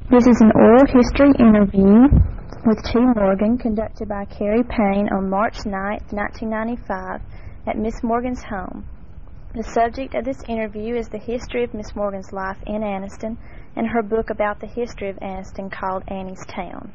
This is an oral history interview with T. Morgan conducted by Carrie Payne on March 9, 1995 at Miss Morgan's home. The subject of this interview is the history of Miss Morgan's life in Anniston and her book about the history of Anniston called Annie's Town.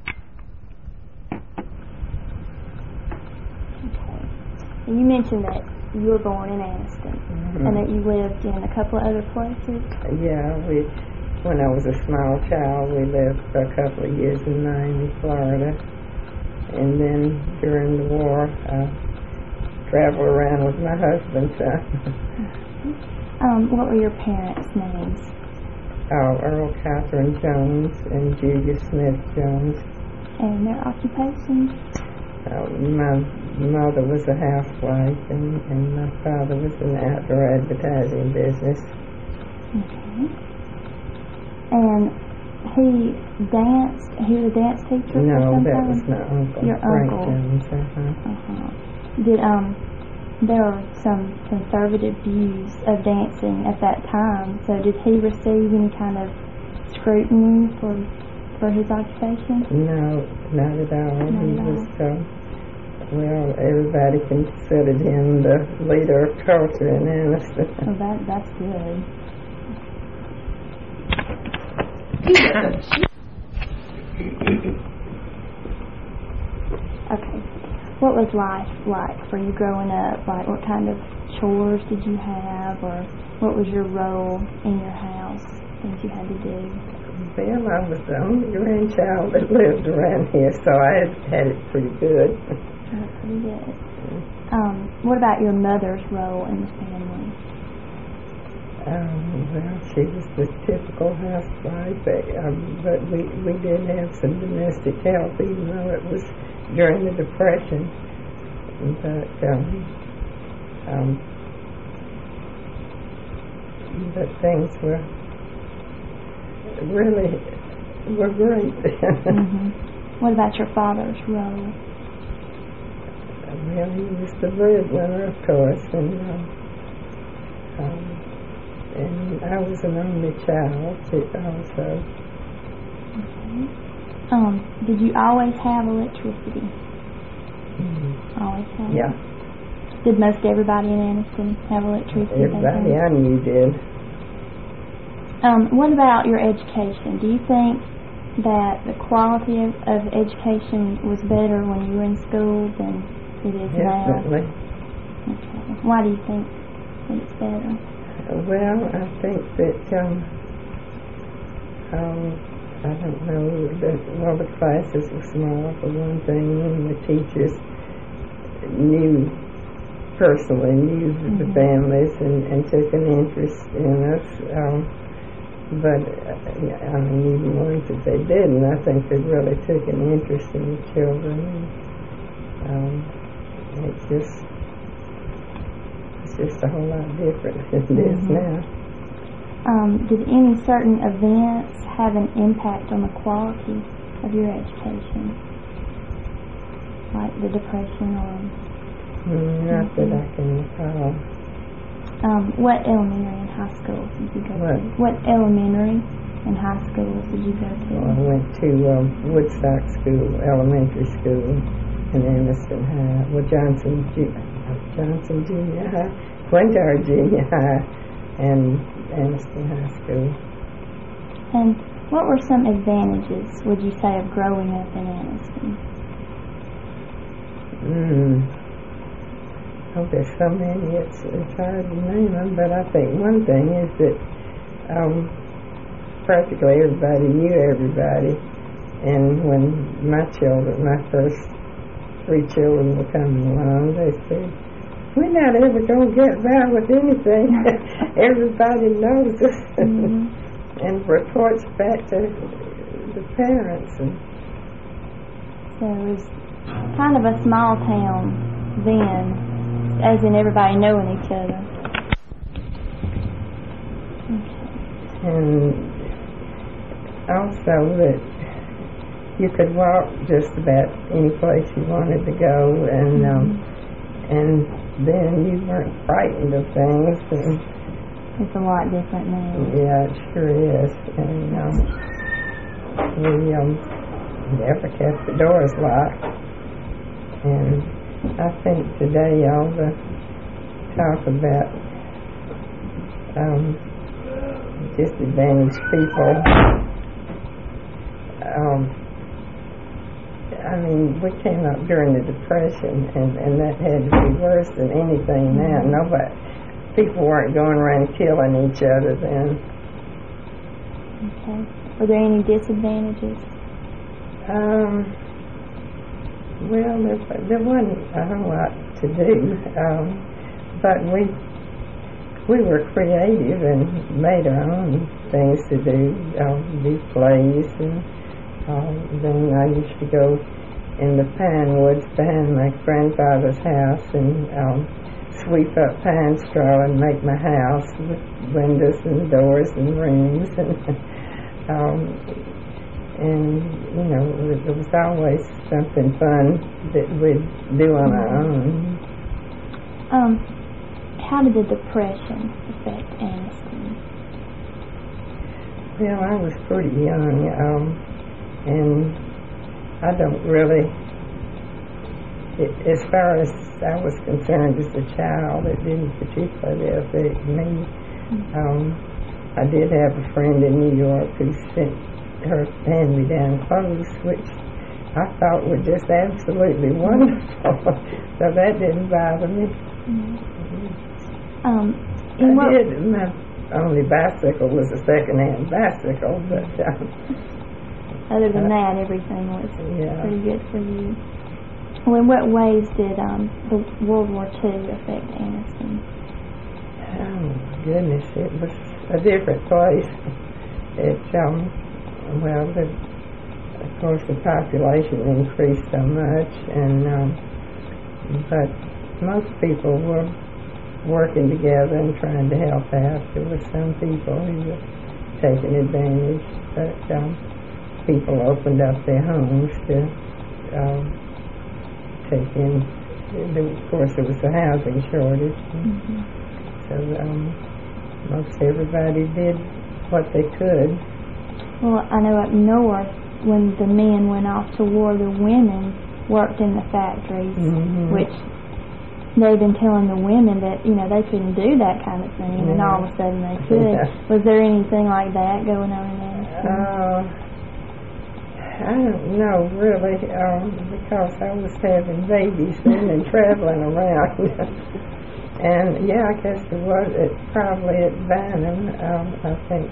Okay. You mentioned that you were born in Anniston and that you lived in a couple of other places. Yeah, when I was a small child, we lived for a couple of years in Miami, Florida. And then during the war, I traveled around with my husband. What were your parents' names? Earl Catherine Jones and Julia Smith Jones. And their occupations? My mother was a housewife, and my father was in the outdoor advertising business. Okay. And he danced? He was a dance teacher? No, that was my uncle. Your Frank uncle? Jones. Did there were some conservative views of dancing at that time, so did he receive any kind of scrutiny for his occupation? No, not at all. He was everybody considered him the leader of culture in Anniston. Well, that's good. Okay. What was life like for you growing up? Like, what kind of chores did you have, or what was your role in your house, things you had to do? Well, I was the only grandchild that lived around here, so I had it pretty good. That's pretty good. What about your mother's role in the family? Well, she was the typical housewife, but we did have some domestic help, even though it was during the Depression. But things were great. What about your father's role? Well, he was the breadwinner, of course, and I was an only child also. Okay. Did you always have electricity? Always have? Yeah. Did most everybody in Anniston have electricity? Everybody I knew did. What about your education? Do you think that the quality of education was better when you were in school than it is now? Definitely. Okay. Why do you think that it's better? Well, I think that, I don't know, the classes were small for one thing, and the teachers personally knew the families and took an interest in us. But, even ones that they didn't, I think they really took an interest in the children. It's just a whole lot different than it is now. Did any certain events have an impact on the quality of your education? Like the Depression or... Not that I can recall. What elementary and high schools did you go to? What elementary and high schools did you go to? Well, I went to Woodstock School, elementary school, in Anniston High. Well, Johnson Junior High, Quintar Junior High, and Anniston High School. And what were some advantages, would you say, of growing up in Anniston? Oh, there's so many, it's hard to name them, but I think one thing is that practically everybody knew everybody, and when my first 3 children were coming along, they said, "We're not ever going to get by with anything. Everybody knows us," and reports back to the parents. So it was kind of a small town then, as in everybody knowing each other. Okay. And also that you could walk just about any place you wanted to go, and then you weren't frightened of things. It's a lot different now. Yeah, it sure is. And we never kept the doors locked. And I think today all the talk about disadvantaged people, I mean, we came up during the Depression, and that had to be worse than anything now. People weren't going around killing each other then. Okay. Were there any disadvantages? Well, there wasn't a whole lot to do, but we were creative and made our own things to do plays, and then I used to go in the pine woods behind my grandfather's house and sweep up pine straw and make my house with windows and doors and rooms, and you know, there was always something fun that we'd do on our own. How did the Depression affect Anniston? Well, I was pretty young, and I don't really, as far as I was concerned as a child, it didn't particularly affect me. I did have a friend in New York who sent her hand-me-down clothes, which I thought were just absolutely wonderful. So that didn't bother me. My only bicycle was a second-hand bicycle, but other than that, everything was pretty good for you. Well, in what ways did the World War II affect Anniston? Oh, goodness, it was a different place. Well, of course, the population increased so much, but most people were working together and trying to help out. There were some people who were taking advantage, but people opened up their homes to take in. Of course, there was a housing shortage, so most everybody did what they could. Well, I know up north, when the men went off to war, the women worked in the factories, which they've been telling the women that, you know, they couldn't do that kind of thing, and all of a sudden they could. Was there anything like that going on in Anniston? I don't know, really, because I was having babies then and traveling around. And, yeah, I guess it was probably at Bynum. I think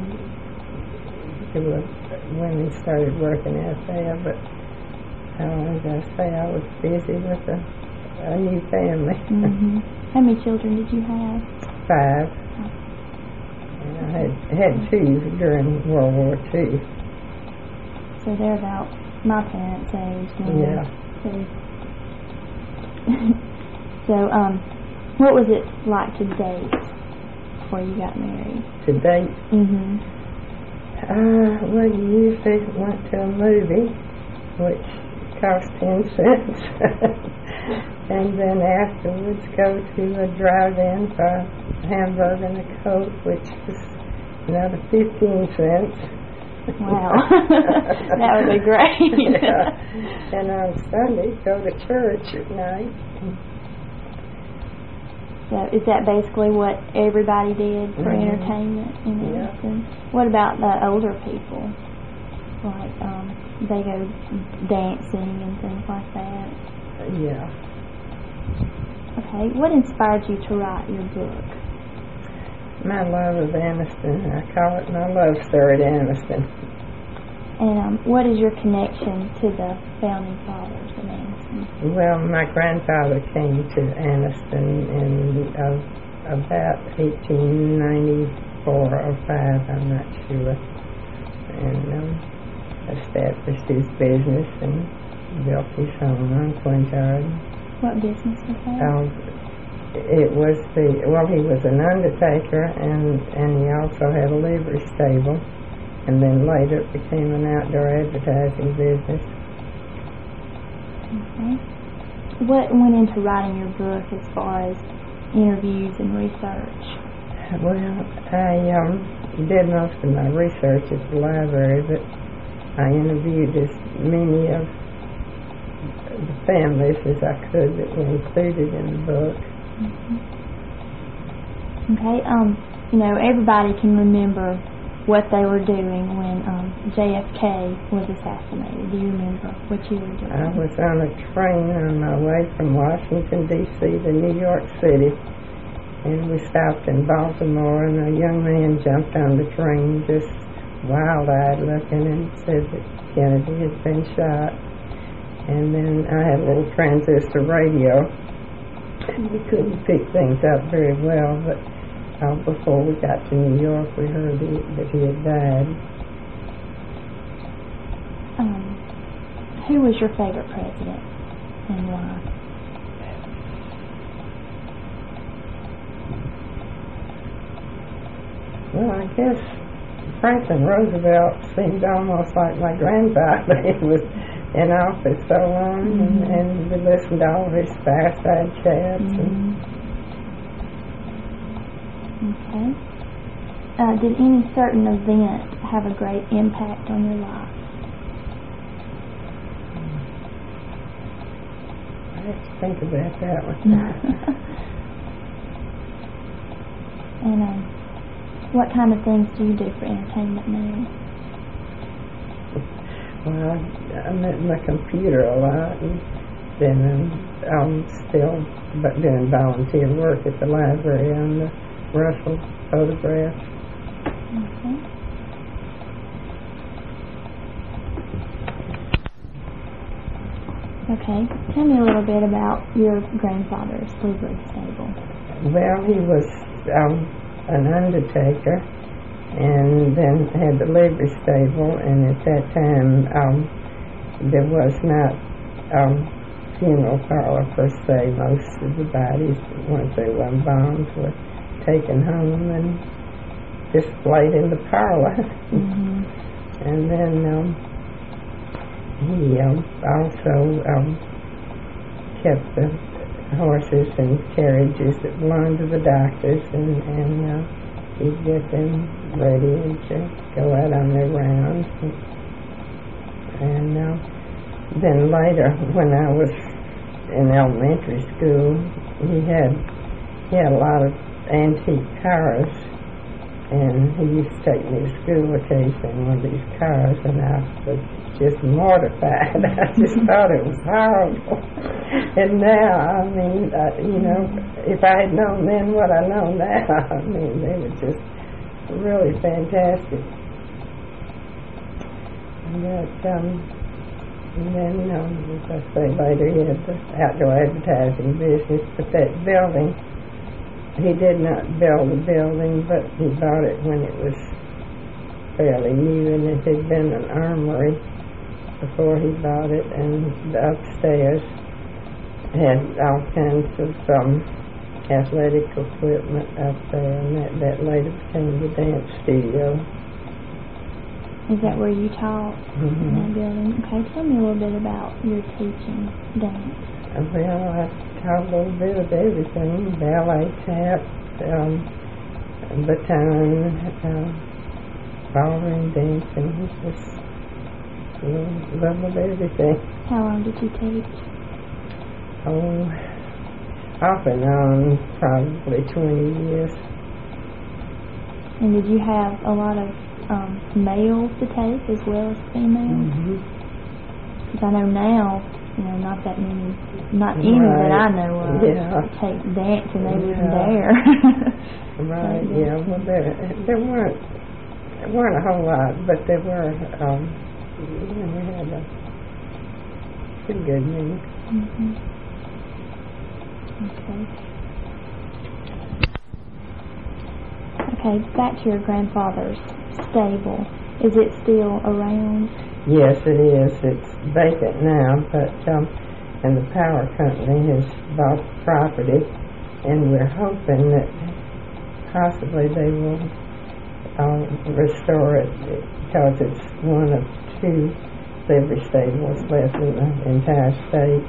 women started working out there, but as I say, I was busy with a new family. How many children did you have? 5. And I had 2 during World War II. So they're about my parents' age now. Yeah. So, what was it like to date before you got married? To date? Well, you usually went to a movie, which cost 10 cents, and then afterwards go to a drive-in for a hamburger and a Coke, which was another 15 cents. Wow, that would be great. Yeah. And on Sunday, go to church at night. So is that basically what everybody did for entertainment in Anniston? What about the older people? Like, they go dancing and things like that? Yeah. Okay, what inspired you to write your book? My love of Anniston. I call it my love story to Anniston. And what is your connection to the founding fathers of Anniston? Well, my grandfather came to Anniston in about 1894 or 5, I'm not sure, and established his business and built his home on Quintard. What business was that? It was he was an undertaker, and he also had a livery stable, and then later it became an outdoor advertising business. Okay. What went into writing your book as far as interviews and research? Well, I did most of my research at the library, but I interviewed as many of the families as I could that were included in the book. Okay, everybody can remember what they were doing when JFK was assassinated. Do you remember what you were doing? I was on a train on my way from Washington, D.C. to New York City, and we stopped in Baltimore, and a young man jumped on the train, just wild-eyed looking, and said that Kennedy had been shot. And then I had a little transistor radio, and we couldn't pick things up very well, but before we got to New York, we heard that he had died. Who was your favorite president and why? Well, I guess Franklin Roosevelt seemed almost like my grandfather. He was in office so long, and we listened to all of his fireside chats. Okay. Did any certain event have a great impact on your life? I have to think about that one. And what kind of things do you do for entertainment now? Well, I'm at my computer a lot, and then I'm still doing volunteer work at the library on the Russell photographs. Okay. Okay. Tell me a little bit about your grandfather's livery stable. Well, he was an undertaker, and then had the livery stable, and at that time there was not funeral parlor per se. Most of the bodies, once they were embalmed, were taken home and displayed in the parlor. And then he also kept the horses and carriages that belonged to the doctors, and he'd get them ready to go out on their rounds. And then later, when I was in elementary school, he had a lot of antique cars, and he used to take me to school occasionally in one of these cars, and I was just mortified. I just thought it was horrible. And now, I mean, if I had known then what I know now, I mean, they were just really fantastic. And then, as I say later, he had the outdoor advertising business, but that building, he did not build the building, but he bought it when it was fairly new, and it had been an armory before he bought it, and the upstairs had all kinds of athletic equipment up there, and that later became the dance studio. Is that where you taught in that building? Okay, tell me a little bit about your teaching dance. Well, I taught a little bit of everything: ballet, tap, baton, ballroom dancing, just a little of everything. How long did you teach? Oh, off and on, probably 20 years. And did you have a lot of males to take as well as females? Because I know now, not that many, not any that I know of, take dance and they wouldn't dare. Right, well, there weren't a whole lot, but there were, we had a pretty good many. Okay, back to your grandfather's stable. Is it still around? Yes, it is. It's vacant now, but and the power company has bought the property, and we're hoping that possibly they will restore it, because it's one of 2 livery stables left in the entire state.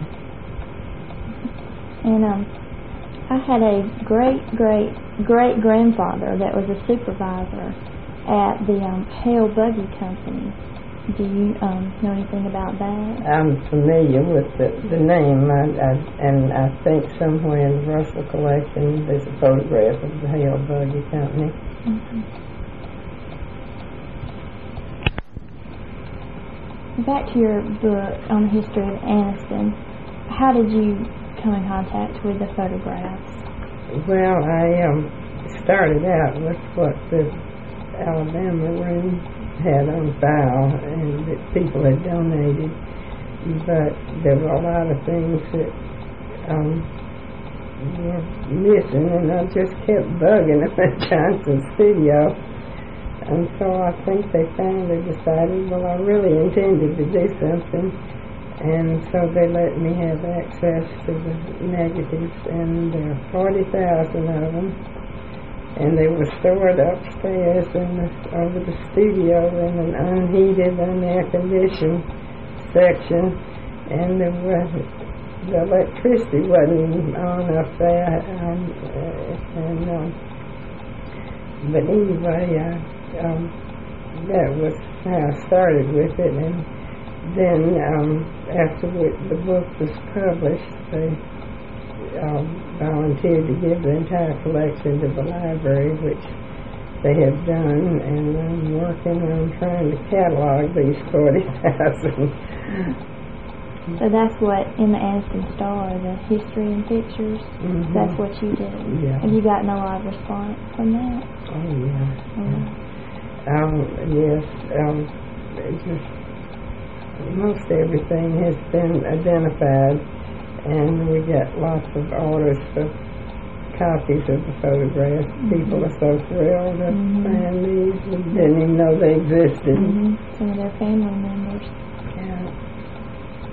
And I had a great-great-great-grandfather that was a supervisor at the Hale Buggy Company. Do you know anything about that? I'm familiar with the name, and I think somewhere in the Russell collection there's a photograph of the Hale Buggy Company. Mm-hmm. Back to your book on the history of Anniston, how did you come in contact with the photographs? Well, I started out with what the Alabama room had on file and that people had donated, but there were a lot of things that were missing, and I just kept bugging them at Johnson's studio. And so I think they finally decided, well, I really intended to do something, and so they let me have access to the negatives, and there are 40,000 of them, and they were stored upstairs over the studio in an unheated, unair-conditioned section, and the electricity wasn't even on up there, but anyway, that was how I started with it, and then after the book was published, they volunteered to give the entire collection to the library, which they have done, and I'm working on trying to catalog these 40,000. So that's what, in the Anniston Star, the history and pictures, Mm-hmm. That's what you did. Yeah. Have you gotten a lot of response from that? Oh, yeah. Mm-hmm. Yes, just most everything has been identified, and we get lots of orders for copies of the photographs. Mm-hmm. People are so thrilled to Mm-hmm. find these and didn't even know they existed. Mm-hmm. Some of their family members. Yeah.